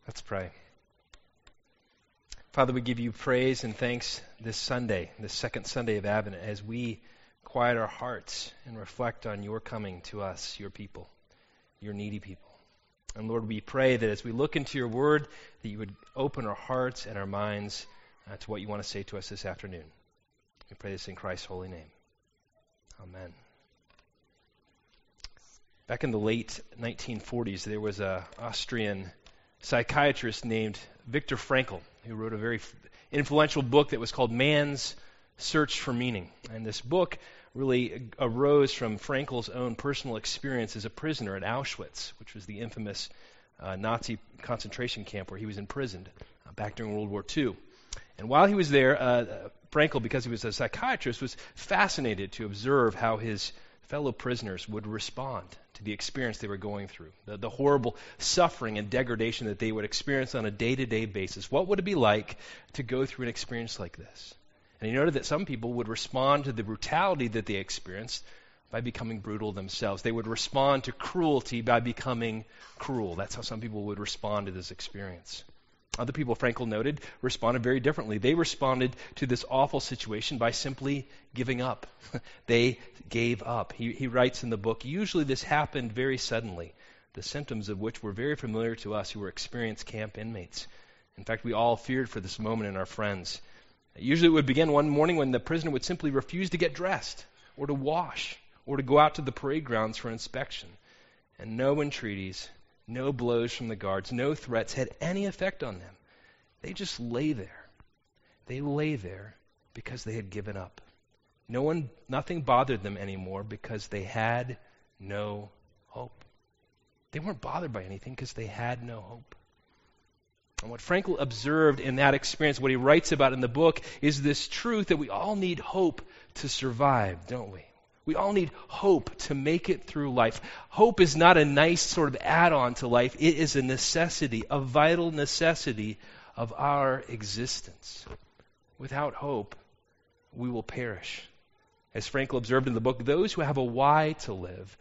Let's pray. Father, we give you praise and thanks this Sunday, this second Sunday of Advent, as we quiet our hearts and reflect on your coming to us, your people, your needy people. And Lord, we pray that as we look into your word, that you would open our hearts and our minds to what you want to say to us this afternoon. We pray this in Christ's holy name. Amen. Back in the late 1940s, there was an Austrian psychiatrist named Viktor Frankl, who wrote a very influential book that was called Man's Search for Meaning. And this book really arose from Frankl's own personal experience as a prisoner at Auschwitz, which was the infamous Nazi concentration camp where he was imprisoned back during World War II. And while he was there, Frankl, because he was a psychiatrist, was fascinated to observe how his fellow prisoners would respond to the experience they were going through, the horrible suffering and degradation that they would experience on a day-to-day basis. What would it be like to go through an experience like this? And he noted that some people would respond to the brutality that they experienced by becoming brutal themselves. They would respond to cruelty by becoming cruel. That's how some people would respond to this experience. Other people, Frankl noted, responded very differently. They responded to this awful situation by simply giving up. They gave up. He writes in the book, usually this happened very suddenly, the symptoms of which were very familiar to us who were experienced camp inmates. In fact, we all feared for this moment in our friends. Usually it would begin one morning when the prisoner would simply refuse to get dressed, or to wash, or to go out to the parade grounds for inspection. And no entreaties, no blows from the guards, no threats had any effect on them. They just lay there. They lay there because they had given up. Nothing bothered them anymore because they had no hope. They weren't bothered by anything because they had no hope. And what Frankl observed in that experience, what he writes about in the book, is this truth that we all need hope to survive, don't we? We all need hope to make it through life. Hope is not a nice sort of add-on to life. It is a necessity, a vital necessity of our existence. Without hope, we will perish. As Frankl observed in the book, those who have a why to live,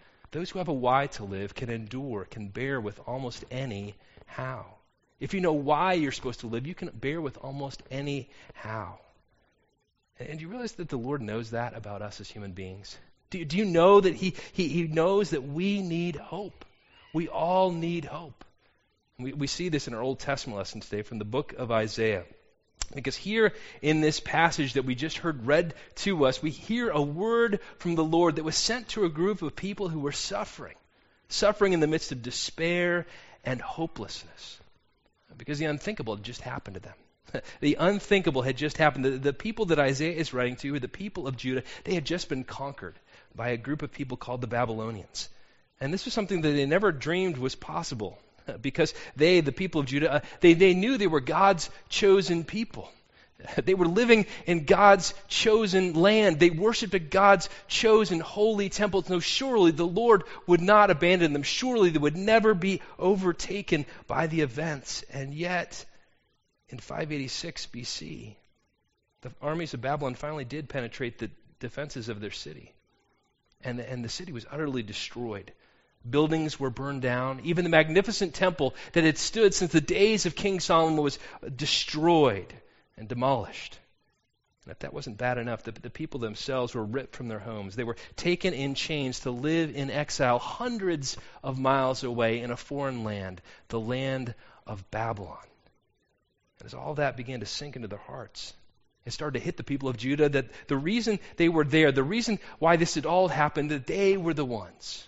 can endure, can bear with almost any how. If you know why you're supposed to live, you can bear with almost any how. And do you realize that the Lord knows that about us as human beings? Do you know that He knows that we need hope? We all need hope. We see this in our Old Testament lesson today from the book of Isaiah. Because here in this passage that we just heard read to us, we hear a word from the Lord that was sent to a group of people who were suffering in the midst of despair and hopelessness. Because the unthinkable had just happened to them. The unthinkable had just happened. The people that Isaiah is writing to, the people of Judah, they had just been conquered by a group of people called the Babylonians. And this was something that they never dreamed was possible. Because the people of Judah, they knew they were God's chosen people. They were living in God's chosen land. They worshiped at God's chosen holy temple. So surely the Lord would not abandon them. Surely they would never be overtaken by the events. And yet, in 586 BC, the armies of Babylon finally did penetrate the defenses of their city. And the city was utterly destroyed. Buildings were burned down. Even the magnificent temple that had stood since the days of King Solomon was destroyed and demolished. And if that wasn't bad enough, the people themselves were ripped from their homes. They were taken in chains to live in exile hundreds of miles away in a foreign land, the land of Babylon. And as all that began to sink into their hearts, it started to hit the people of Judah that the reason they were there, the reason why this had all happened, that they were the ones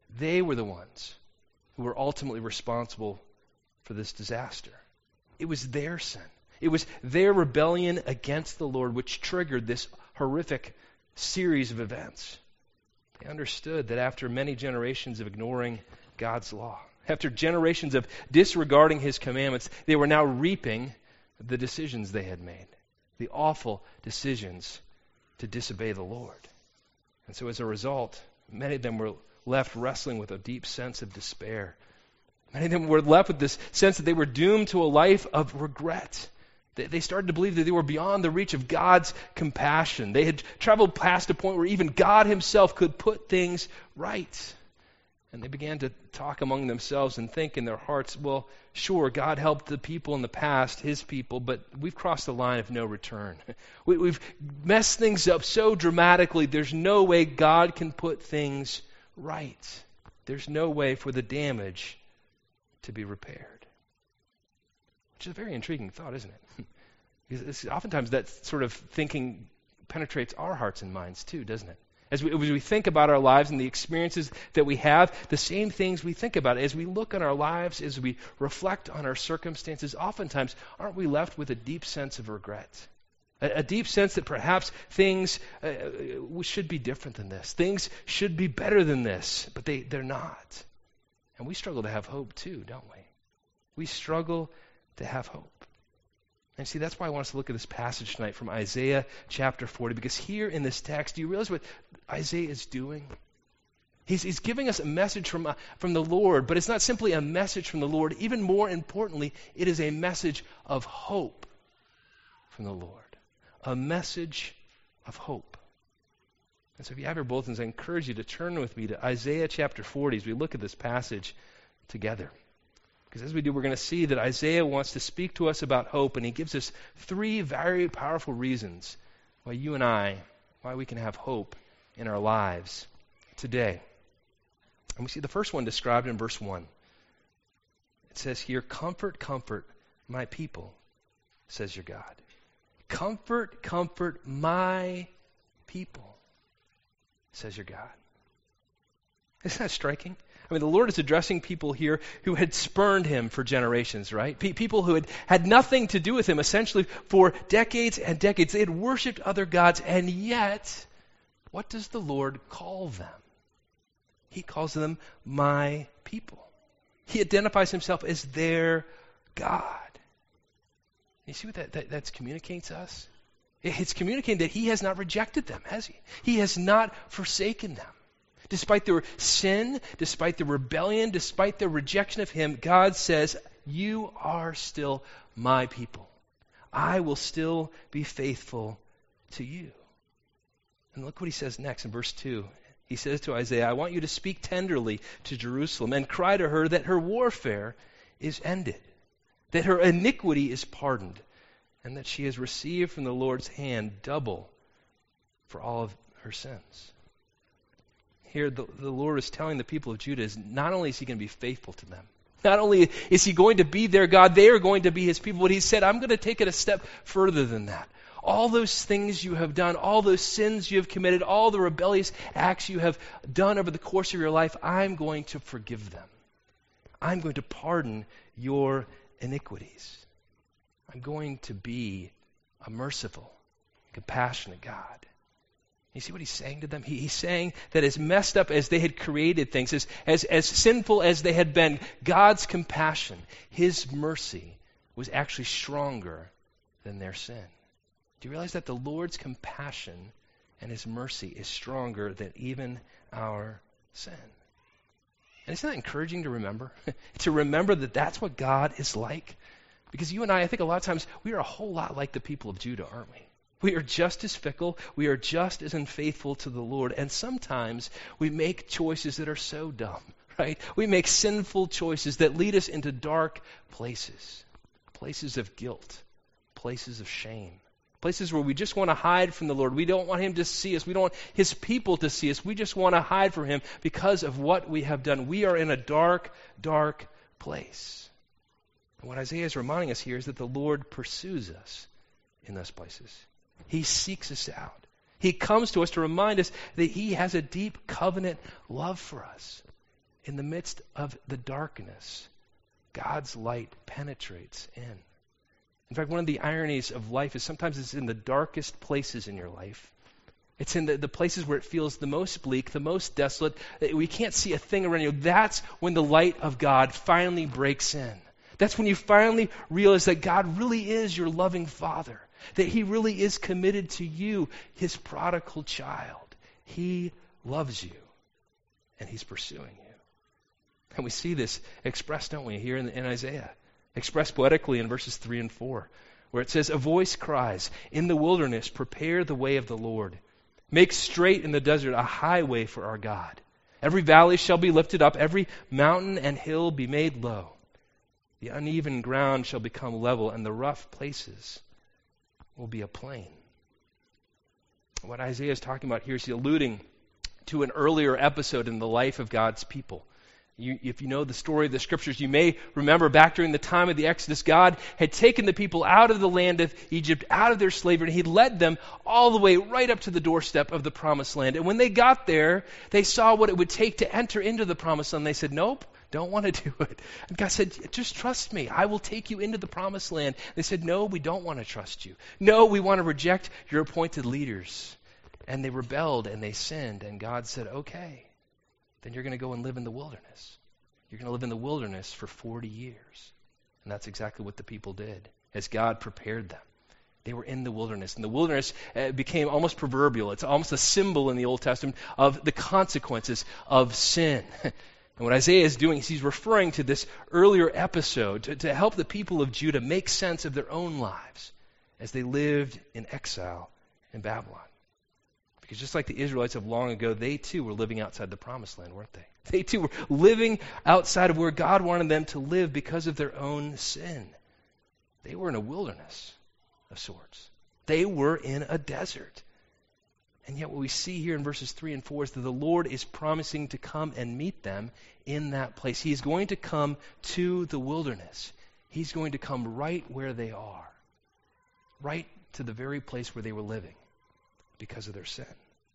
who were ultimately responsible for this disaster. It was their sin. It was their rebellion against the Lord which triggered this horrific series of events. They understood that after many generations of ignoring God's law, after generations of disregarding His commandments, they were now reaping the decisions they had made, the awful decisions to disobey the Lord. And so as a result, many of them were left wrestling with a deep sense of despair. Many of them were left with this sense that they were doomed to a life of regret. They started to believe that they were beyond the reach of God's compassion. They had traveled past a point where even God Himself could put things right. And they began to talk among themselves and think in their hearts, well, sure, God helped the people in the past, his people, but we've crossed the line of no return. We've messed things up so dramatically, there's no way God can put things right. There's no way for the damage to be repaired. Which is a very intriguing thought, isn't it? Because oftentimes that sort of thinking penetrates our hearts and minds too, doesn't it? As we think about our lives and the experiences that we have, the same things we think about. As we look on our lives, as we reflect on our circumstances, oftentimes aren't we left with a deep sense of regret? A deep sense that perhaps things should be different than this. Things should be better than this, but they're not. And we struggle to have hope too, don't we? We struggle to have hope. And see, that's why I want us to look at this passage tonight from Isaiah chapter 40, because here in this text, do you realize what Isaiah is doing? He's giving us a message from the Lord, but it's not simply a message from the Lord. Even more importantly, it is a message of hope from the Lord. A message of hope. And so if you have your bulletins, I encourage you to turn with me to Isaiah chapter 40 as we look at this passage together. Because as we do, we're going to see that Isaiah wants to speak to us about hope, and he gives us three very powerful reasons why you and I, why we can have hope in our lives today. And we see the first one described in verse 1. It says here, "Comfort, comfort my people, says your God." Comfort, comfort my people, says your God. Isn't that striking? I mean, the Lord is addressing people here who had spurned him for generations, right? People who had nothing to do with him, essentially, for decades and decades. They had worshipped other gods, and yet, what does the Lord call them? He calls them my people. He identifies himself as their God. You see what that's communicating to us? It's communicating that he has not rejected them, has he? He has not forsaken them. Despite their sin, despite their rebellion, despite their rejection of him, God says, you are still my people. I will still be faithful to you. And look what he says next in verse 2. He says to Isaiah, I want you to speak tenderly to Jerusalem and cry to her that her warfare is ended, that her iniquity is pardoned, and that she has received from the Lord's hand double for all of her sins. Here, the Lord is telling the people of Judah is not only is he going to be faithful to them, not only is he going to be their God, they are going to be his people, but he said, I'm going to take it a step further than that. All those things you have done, all those sins you have committed, all the rebellious acts you have done over the course of your life, I'm going to forgive them. I'm going to pardon your iniquities. I'm going to be a merciful, compassionate God. You see what he's saying to them? He's saying that as messed up as they had created things, as sinful as they had been, God's compassion, his mercy, was actually stronger than their sin. Do you realize that the Lord's compassion and his mercy is stronger than even our sin? And isn't that encouraging to remember? To remember that that's what God is like? Because you and I think a lot of times, we are a whole lot like the people of Judah, aren't we? We are just as fickle. We are just as unfaithful to the Lord. And sometimes we make choices that are so dumb, right? We make sinful choices that lead us into dark places. Places of guilt. Places of shame. Places where we just want to hide from the Lord. We don't want him to see us. We don't want his people to see us. We just want to hide from him because of what we have done. We are in a dark, dark place. And what Isaiah is reminding us here is that the Lord pursues us in those places. He seeks us out. He comes to us to remind us that he has a deep covenant love for us. In the midst of the darkness, God's light penetrates in. In fact, one of the ironies of life is sometimes it's in the darkest places in your life. It's in the places where it feels the most bleak, the most desolate, that we can't see a thing around you. That's when the light of God finally breaks in. That's when you finally realize that God really is your loving Father. That he really is committed to you, his prodigal child. He loves you, and he's pursuing you. And we see this expressed, don't we, here in Isaiah. Expressed poetically in verses 3 and 4, where it says, a voice cries, in the wilderness, prepare the way of the Lord. Make straight in the desert a highway for our God. Every valley shall be lifted up, every mountain and hill be made low. The uneven ground shall become level, and the rough places will be a plain. What Isaiah is talking about here is he's alluding to an earlier episode in the life of God's people. If you know the story of the Scriptures, you may remember back during the time of the Exodus, God had taken the people out of the land of Egypt, out of their slavery, and He led them all the way right up to the doorstep of the Promised Land. And when they got there, they saw what it would take to enter into the Promised Land. They said, nope, don't want to do it. And God said, just trust me. I will take you into the Promised Land. They said, no, we don't want to trust you. No, we want to reject your appointed leaders. And they rebelled and they sinned. And God said, okay. Then you're going to go and live in the wilderness. You're going to live in the wilderness for 40 years. And that's exactly what the people did as God prepared them. They were in the wilderness. And the wilderness became almost proverbial. It's almost a symbol in the Old Testament of the consequences of sin. And what Isaiah is doing is he's referring to this earlier episode to help the people of Judah make sense of their own lives as they lived in exile in Babylon. Because just like the Israelites of long ago, they too were living outside the Promised Land, weren't they? They too were living outside of where God wanted them to live because of their own sin. They were in a wilderness of sorts. They were in a desert. And yet what we see here in verses 3 and 4 is that the Lord is promising to come and meet them in that place. He's going to come to the wilderness. He's going to come right where they are. Right to the very place where they were living. Because of their sin.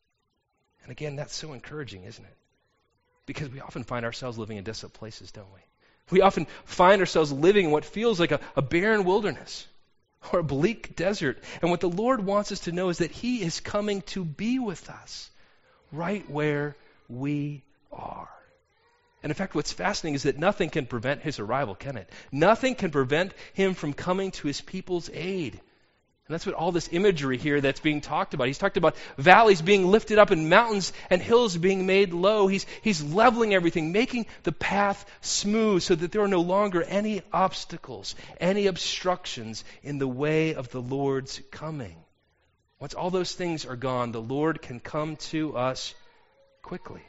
And again, that's so encouraging, isn't it? Because we often find ourselves living in desolate places, don't we? We often find ourselves living in what feels like a barren wilderness or a bleak desert. And what the Lord wants us to know is that He is coming to be with us right where we are. And in fact, what's fascinating is that nothing can prevent His arrival, can it? Nothing can prevent Him from coming to His people's aid. And that's what all this imagery here that's being talked about. He's talked about valleys being lifted up and mountains and hills being made low. He's leveling everything, making the path smooth so that there are no longer any obstacles, any obstructions in the way of the Lord's coming. Once all those things are gone, the Lord can come to us quickly.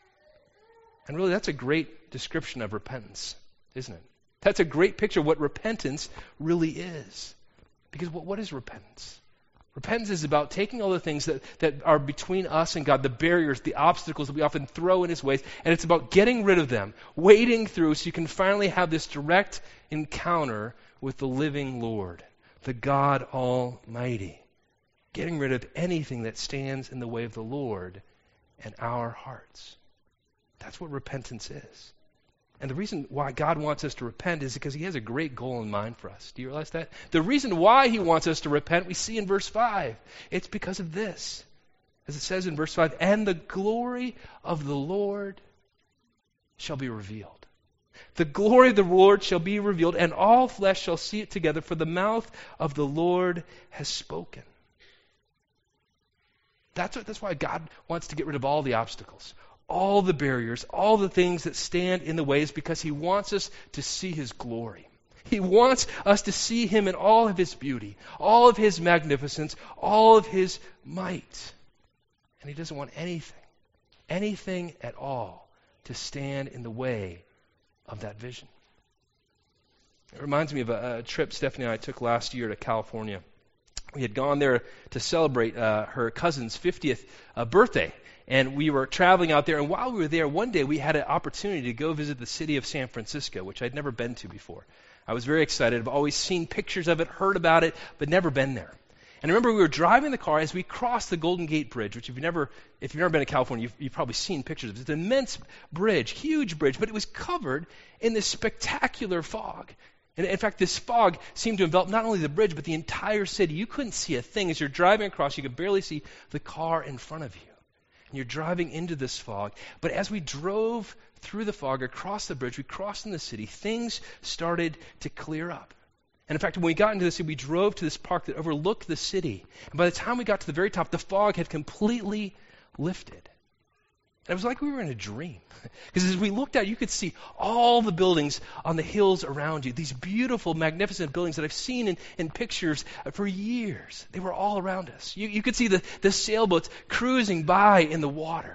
And really, that's a great description of repentance, isn't it? That's a great picture of what repentance really is. Because what is repentance? Repentance is about taking all the things that are between us and God, the barriers, the obstacles that we often throw in His ways, and it's about getting rid of them, wading through so you can finally have this direct encounter with the living Lord, the God Almighty. Getting rid of anything that stands in the way of the Lord and our hearts. That's what repentance is. And the reason why God wants us to repent is because He has a great goal in mind for us. Do you realize that? The reason why He wants us to repent, we see in verse 5. It's because of this. As it says in verse 5, and the glory of the Lord shall be revealed. The glory of the Lord shall be revealed, and all flesh shall see it together, for the mouth of the Lord has spoken. That's why God wants to get rid of all the obstacles. All the barriers, all the things that stand in the way is because He wants us to see His glory. He wants us to see Him in all of His beauty, all of His magnificence, all of His might. And He doesn't want anything at all, to stand in the way of that vision. It reminds me of a trip Stephanie and I took last year to California. We had gone there to celebrate her cousin's 50th birthday. And we were traveling out there, and while we were there, one day we had an opportunity to go visit the city of San Francisco, which I'd never been to before. I was very excited. I've always seen pictures of it, heard about it, but never been there. And I remember we were driving the car as we crossed the Golden Gate Bridge, which if you've never been to California, you've probably seen pictures of it. It's an immense bridge, huge bridge, but it was covered in this spectacular fog. And in fact, this fog seemed to envelop not only the bridge, but the entire city. You couldn't see a thing. As you're driving across, you could barely see the car in front of you. And you're driving into this fog. But as we drove through the fog across the bridge, we crossed in the city, things started to clear up. And in fact, when we got into the city, we drove to this park that overlooked the city. And by the time we got to the very top, the fog had completely lifted. And it was like we were in a dream. Because as we looked out, you could see all the buildings on the hills around you. These beautiful, magnificent buildings that I've seen in pictures for years. They were all around us. You could see the sailboats cruising by in the water.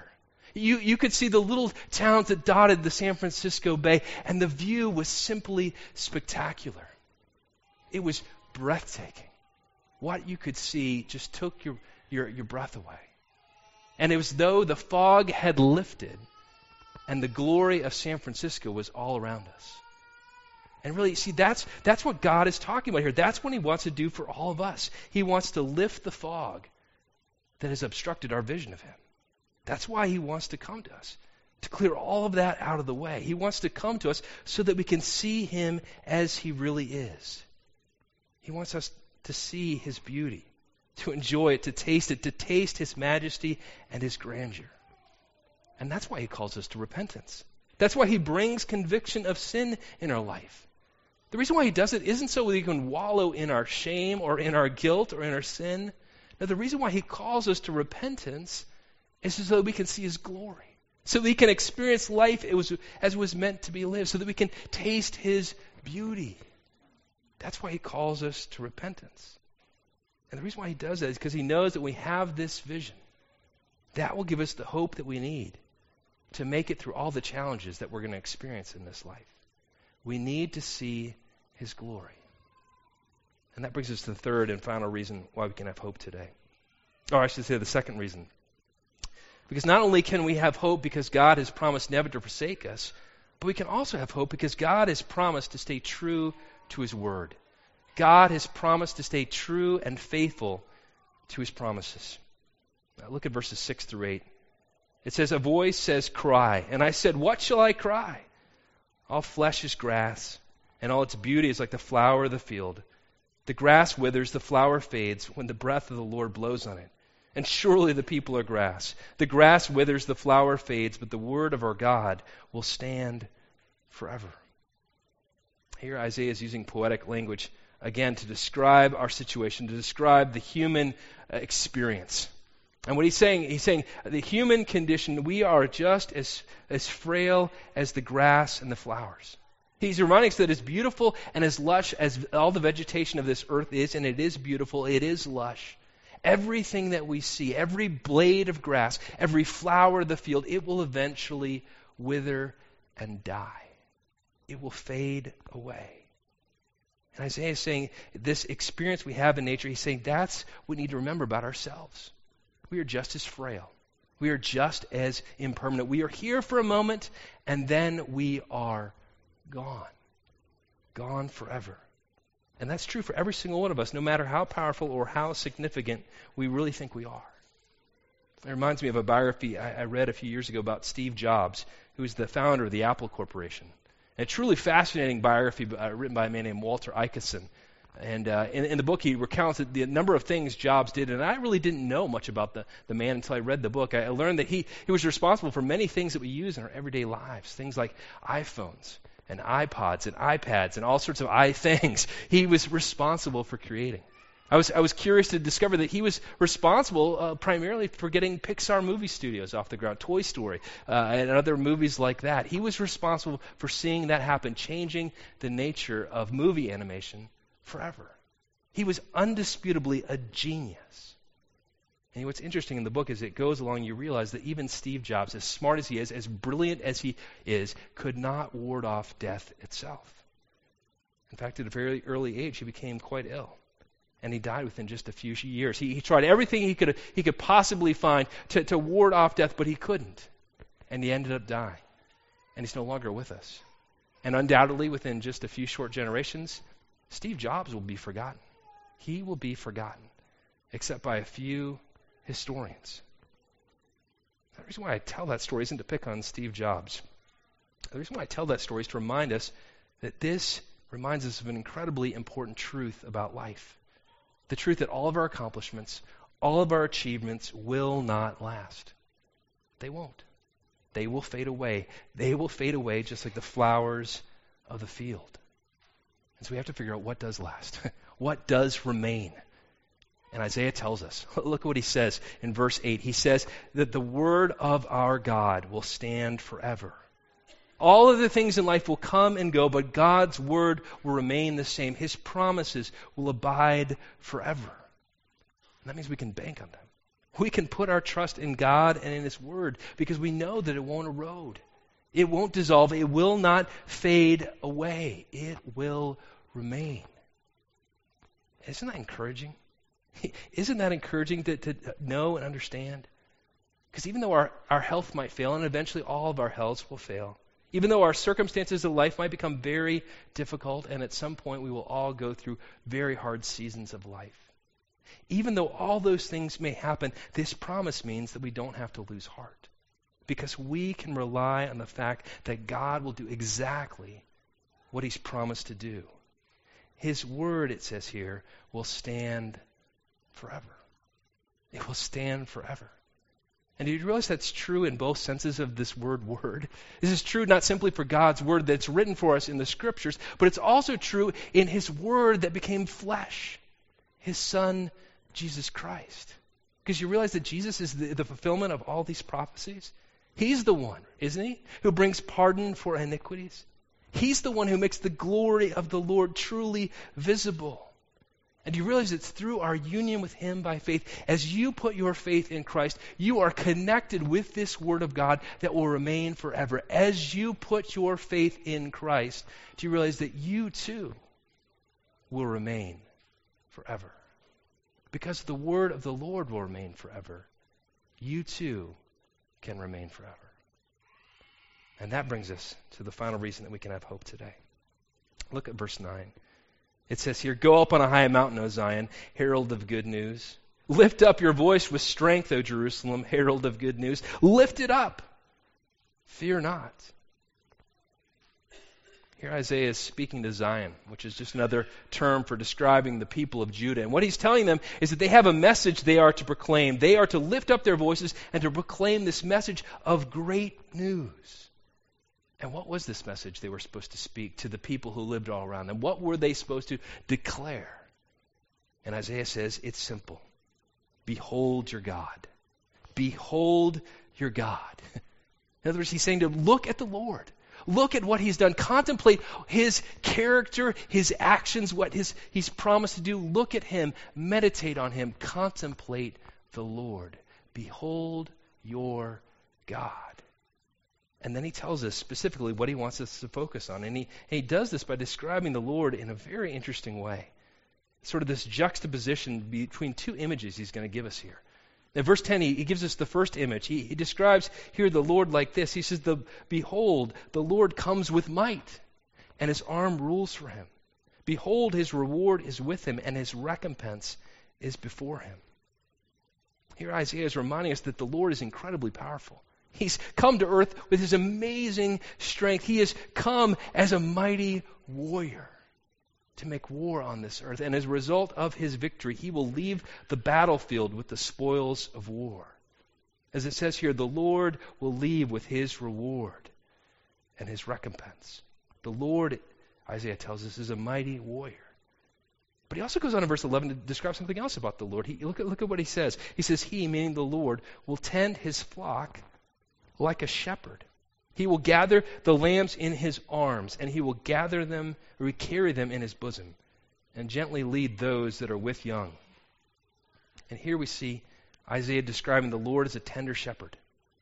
You could see the little towns that dotted the San Francisco Bay, and the view was simply spectacular. It was breathtaking. What you could see just took your breath away. And it was as though the fog had lifted and the glory of San Francisco was all around us. And really, see, that's what God is talking about here. That's what he wants to do for all of us. He wants to lift the fog that has obstructed our vision of him. That's why he wants to come to us, to clear all of that out of the way. He wants to come to us so that we can see him as he really is. He wants us to see his beauty, to enjoy it, to taste his majesty and his grandeur. And that's why he calls us to repentance. That's why he brings conviction of sin in our life. The reason why he does it isn't so we can wallow in our shame or in our guilt or in our sin. No, the reason why he calls us to repentance is so that we can see his glory, so that we can experience life as it was meant to be lived, so that we can taste his beauty. That's why he calls us to repentance. And the reason why he does that is because he knows that we have this vision. That will give us the hope that we need to make it through all the challenges that we're going to experience in this life. We need to see his glory. And that brings us to the third and final reason why we can have hope today. Or I should say the second reason. Because not only can we have hope because God has promised never to forsake us, but we can also have hope because God has promised to stay true to his word. God has promised to stay true and faithful to his promises. Now look at verses 6 through 8. It says, a voice says, cry. And I said, what shall I cry? All flesh is grass, and all its beauty is like the flower of the field. The grass withers, the flower fades, when the breath of the Lord blows on it. And surely the people are grass. The grass withers, the flower fades, but the word of our God will stand forever. Here Isaiah is using poetic language, again, to describe our situation, to describe the human experience. And what he's saying the human condition, we are just as frail as the grass and the flowers. He's reminding us that as beautiful and as lush as all the vegetation of this earth is, and it is beautiful, it is lush, everything that we see, every blade of grass, every flower of the field, it will eventually wither and die. It will fade away. And Isaiah is saying this experience we have in nature, he's saying that's what we need to remember about ourselves. We are just as frail. We are just as impermanent. We are here for a moment, and then we are gone. Gone forever. And that's true for every single one of us, no matter how powerful or how significant we really think we are. It reminds me of a biography I read a few years ago about Steve Jobs, who is the founder of the Apple Corporation. A truly fascinating biography written by a man named Walter Isaacson. And in the book, he recounts the number of things Jobs did, and I really didn't know much about the man until I read the book. I learned that he was responsible for many things that we use in our everyday lives, things like iPhones and iPods and iPads and all sorts of things. He was responsible for creating. I was curious to discover that he was responsible primarily for getting Pixar movie studios off the ground, Toy Story, and other movies like that. He was responsible for seeing that happen, changing the nature of movie animation forever. He was undisputably a genius. And what's interesting in the book is it goes along, you realize that even Steve Jobs, as smart as he is, as brilliant as he is, could not ward off death itself. In fact, at a very early age, he became quite ill. And he died within just a few years. He tried everything he could possibly find to ward off death, but he couldn't. And he ended up dying. And he's no longer with us. And undoubtedly, within just a few short generations, Steve Jobs will be forgotten. He will be forgotten, except by a few historians. The reason why I tell that story isn't to pick on Steve Jobs. The reason why I tell that story is to remind us that this reminds us of an incredibly important truth about life. The truth that all of our accomplishments, all of our achievements will not last. They won't. They will fade away. They will fade away just like the flowers of the field. And so we have to figure out what does last. What does remain? And Isaiah tells us. Look what he says in verse 8. He says that the word of our God will stand forever. All of the things in life will come and go, but God's word will remain the same. His promises will abide forever. And that means we can bank on them. We can put our trust in God and in His Word because we know that it won't erode. It won't dissolve. It will not fade away. It will remain. Isn't that encouraging? Isn't that encouraging to know and understand? Because even though our health might fail, and eventually all of our healths will fail, even though our circumstances of life might become very difficult, and at some point we will all go through very hard seasons of life, even though all those things may happen, this promise means that we don't have to lose heart. Because we can rely on the fact that God will do exactly what He's promised to do. His word, it says here, will stand forever. It will stand forever. And do you realize that's true in both senses of this word? This is true not simply for God's word that's written for us in the Scriptures, but it's also true in His word that became flesh, His Son, Jesus Christ. Because you realize that Jesus is the fulfillment of all these prophecies? He's the one, isn't He, who brings pardon for iniquities. He's the one who makes the glory of the Lord truly visible. And you realize it's through our union with Him by faith. As you put your faith in Christ, you are connected with this Word of God that will remain forever. As you put your faith in Christ, do you realize that you too will remain forever? Because the word of the Lord will remain forever, you too can remain forever. And that brings us to the final reason that we can have hope today. Look at verse 9. It says here, "Go up on a high mountain, O Zion, herald of good news. Lift up your voice with strength, O Jerusalem, herald of good news. Lift it up. Fear not." Here Isaiah is speaking to Zion, which is just another term for describing the people of Judah. And what he's telling them is that they have a message they are to proclaim. They are to lift up their voices and to proclaim this message of great news. And what was this message they were supposed to speak to the people who lived all around them? What were they supposed to declare? And Isaiah says, it's simple. Behold your God. Behold your God. In other words, he's saying to look at the Lord. Look at what He's done. Contemplate His character, His actions, what He's promised to do. Look at Him. Meditate on Him. Contemplate the Lord. Behold your God. And then He tells us specifically what He wants us to focus on. And he does this by describing the Lord in a very interesting way. Sort of this juxtaposition between two images He's going to give us here. In verse 10, he gives us the first image. He describes here the Lord like this. He says, "Behold, the Lord comes with might, and His arm rules for Him. Behold, His reward is with Him, and His recompense is before Him." Here Isaiah is reminding us that the Lord is incredibly powerful. He's come to earth with His amazing strength. He has come as a mighty warrior to make war on this earth. And as a result of His victory, He will leave the battlefield with the spoils of war. As it says here, the Lord will leave with His reward and His recompense. The Lord, Isaiah tells us, is a mighty warrior. But he also goes on in verse 11 to describe something else about the Lord. Look at what he says. He says, He, meaning the Lord, will tend His flock like a shepherd. He will gather the lambs in His arms, and He will gather them, or carry them in His bosom, and gently lead those that are with young. And here we see Isaiah describing the Lord as a tender shepherd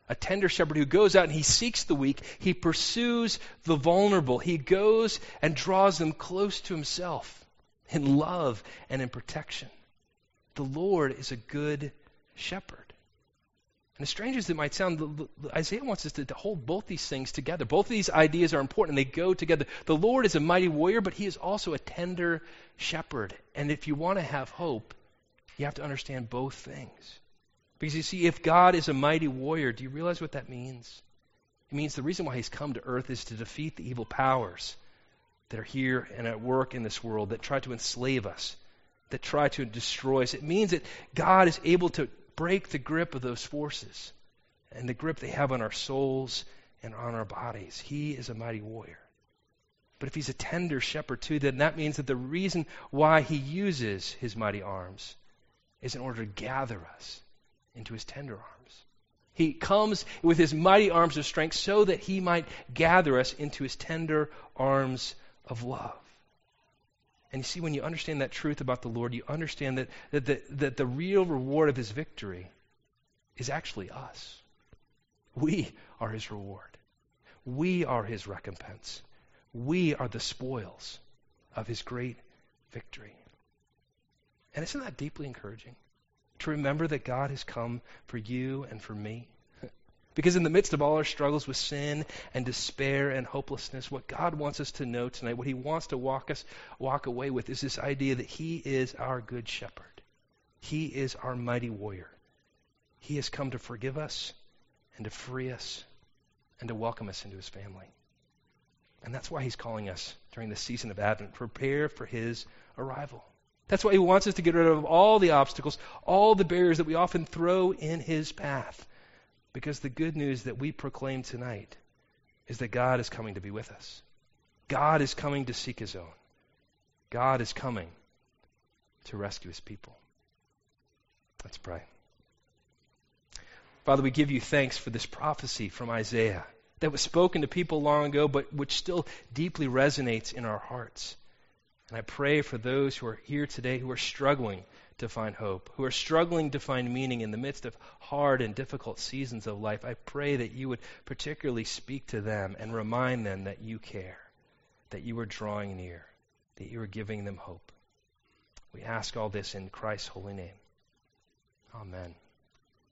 who goes out and He seeks the weak. He pursues the vulnerable. He goes and draws them close to Himself in love and in protection. The Lord is a good shepherd. And as strange as it might sound, Isaiah wants us to hold both these things together. Both of these ideas are important, and they go together. The Lord is a mighty warrior, but He is also a tender shepherd. And if you want to have hope, you have to understand both things. Because you see, if God is a mighty warrior, do you realize what that means? It means the reason why He's come to earth is to defeat the evil powers that are here and at work in this world, that try to enslave us, that try to destroy us. It means that God is able to break the grip of those forces and the grip they have on our souls and on our bodies. He is a mighty warrior. But if He's a tender shepherd too, then that means that the reason why He uses His mighty arms is in order to gather us into His tender arms. He comes with His mighty arms of strength so that He might gather us into His tender arms of love. And you see, when you understand that truth about the Lord, you understand that the real reward of His victory is actually us. We are his reward. We are his recompense. We are the spoils of his great victory. And isn't that deeply encouraging? To remember that God has come for you and for me. Because in the midst of all our struggles with sin and despair and hopelessness, what God wants us to know tonight, what he wants to walk away with, is this idea that he is our good shepherd. He is our mighty warrior. He has come to forgive us and to free us and to welcome us into his family. And that's why he's calling us during the season of Advent, prepare for his arrival. That's why he wants us to get rid of all the obstacles, all the barriers that we often throw in his path. Because the good news that we proclaim tonight is that God is coming to be with us. God is coming to seek his own. God is coming to rescue his people. Let's pray. Father, we give you thanks for this prophecy from Isaiah that was spoken to people long ago, but which still deeply resonates in our hearts. And I pray for those who are here today who are struggling to find hope, who are struggling to find meaning in the midst of hard and difficult seasons of life. I pray that you would particularly speak to them and remind them that you care, that you are drawing near, that you are giving them hope. We ask all this in Christ's holy name. Amen.